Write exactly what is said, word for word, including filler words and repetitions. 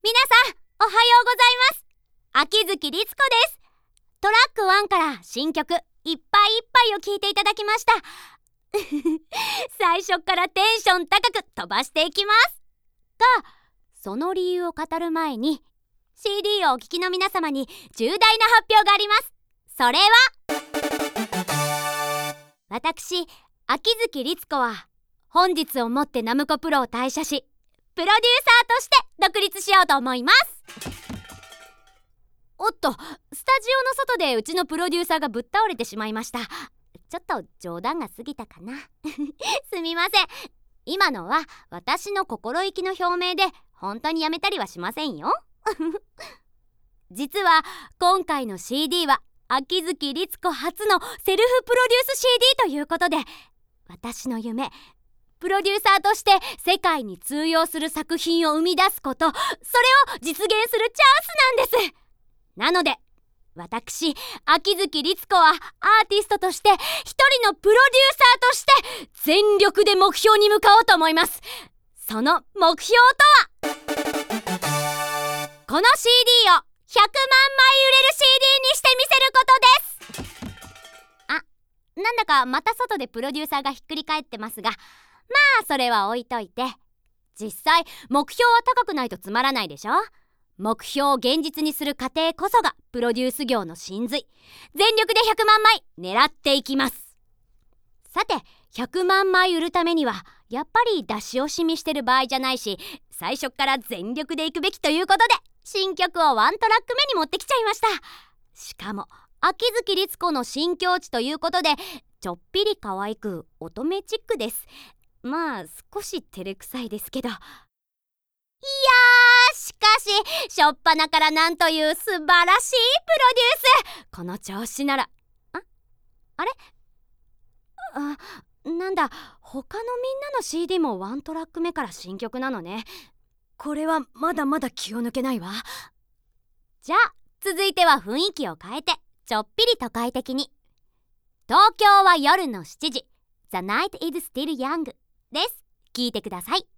皆さんおはようございます。秋月律子です。トラックワンから新曲いっぱいいっぱいを聴いていただきました最初からテンション高く飛ばしていきますが、その理由を語る前に シーディー をお聴きの皆様に重大な発表があります。それは私、秋月律子は本日をもってナムコプロを退社し、プロデューサーとして独立しようと思います。おっと、スタジオの外でうちのプロデューサーがぶっ倒れてしまいました。ちょっと冗談が過ぎたかなすみません。今のは私の心意気の表明で、本当にやめたりはしませんよ実は今回の シーディー は秋月律子初のセルフプロデュース シーディー ということで、私の夢、プロデューサーとして世界に通用する作品を生み出すこと、それを実現するチャンスなんです。なので私、秋月律子はアーティストとして一人のプロデューサーとして全力で目標に向かおうと思います。その目標とは、この シーディー をひゃくまんまい売れる シーディー にしてみせることです。あ、なんだかまた外でプロデューサーがひっくり返ってますが、まあそれは置いといて、実際目標は高くないとつまらないでしょ。目標を現実にする過程こそがプロデュース業の真髄。全力でひゃくまんまい狙っていきます。さて、ひゃくまんまい売るためにはやっぱり出し惜しみしてる場合じゃないし、最初から全力でいくべきということで、新曲をワントラック目に持ってきちゃいました。しかも秋月律子の新境地ということで、ちょっぴり可愛く乙女チックです。まあ少し照れくさいですけど。いやー、しかししょっぱなからなんという素晴らしいプロデュース。この調子なら、ああれあなんだ、他のみんなの シーディー もワントラック目から新曲なのね。これはまだまだ気を抜けないわ。じゃあ続いては雰囲気を変えて、ちょっぴり都会的に。東京は夜のしちじ、 The night is still young です。聞いてください。